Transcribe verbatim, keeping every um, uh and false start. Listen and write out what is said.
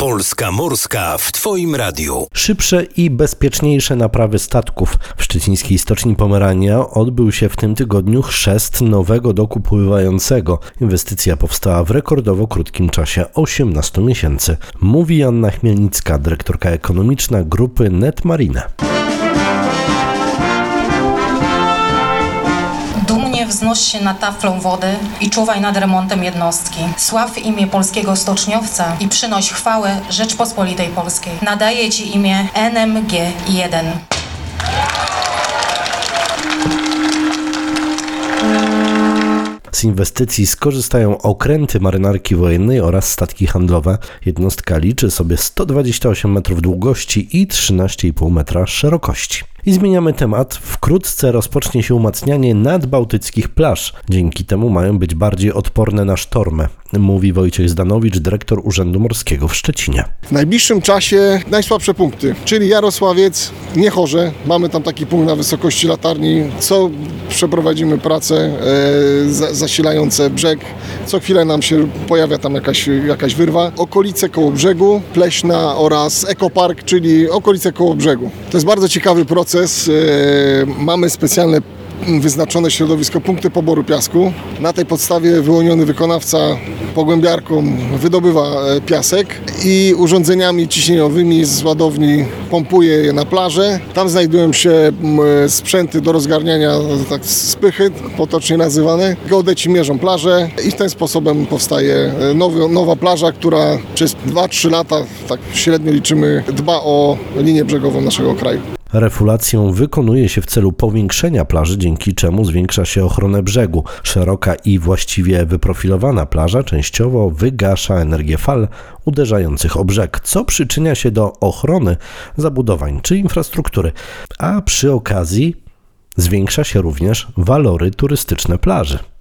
Polska Morska w Twoim radiu. Szybsze i bezpieczniejsze naprawy statków. W szczecińskiej stoczni Pomerania odbył się w tym tygodniu chrzest nowego doku pływającego. Inwestycja powstała w rekordowo krótkim czasie osiemnastu miesięcy. Mówi Anna Chmielnicka, dyrektorka ekonomiczna grupy Netmarine. Dumnie wznoś się nad taflą wody i czuwaj nad remontem jednostki. Sław imię polskiego stoczniowca i przynoś chwałę Rzeczpospolitej Polskiej. Nadaje Ci imię N M G jeden. Z inwestycji skorzystają okręty marynarki wojennej oraz statki handlowe. Jednostka liczy sobie sto dwadzieścia osiem metrów długości i trzynaście i pół metra szerokości. I zmieniamy temat. Wkrótce rozpocznie się umacnianie nadbałtyckich plaż. Dzięki temu mają być bardziej odporne na sztormy, mówi Wojciech Zdanowicz, dyrektor Urzędu Morskiego w Szczecinie. W najbliższym czasie najsłabsze punkty, czyli Jarosławiec, Niechorze. Mamy tam taki punkt na wysokości latarni. Co przeprowadzimy prace e, za, zasilające brzeg. Co chwilę nam się pojawia tam jakaś, jakaś wyrwa. Okolice Kołobrzegu, Pleśna oraz Ekopark, czyli okolice Kołobrzegu. To jest bardzo ciekawy proces. Mamy specjalne wyznaczone środowisko, punkty poboru piasku. Na tej podstawie wyłoniony wykonawca pogłębiarką wydobywa piasek i urządzeniami ciśnieniowymi z ładowni pompuje je na plażę. Tam znajdują się sprzęty do rozgarniania tak spychy, potocznie nazywane. Geodeci mierzą plażę i w ten sposobem powstaje nowy, nowa plaża, która przez dwa trzy lata, tak średnio liczymy, dba o linię brzegową naszego kraju. Refulację wykonuje się w celu powiększenia plaży, dzięki czemu zwiększa się ochronę brzegu. Szeroka i właściwie wyprofilowana plaża częściowo wygasza energię fal uderzających o brzeg, co przyczynia się do ochrony zabudowań czy infrastruktury, a przy okazji zwiększa się również walory turystyczne plaży.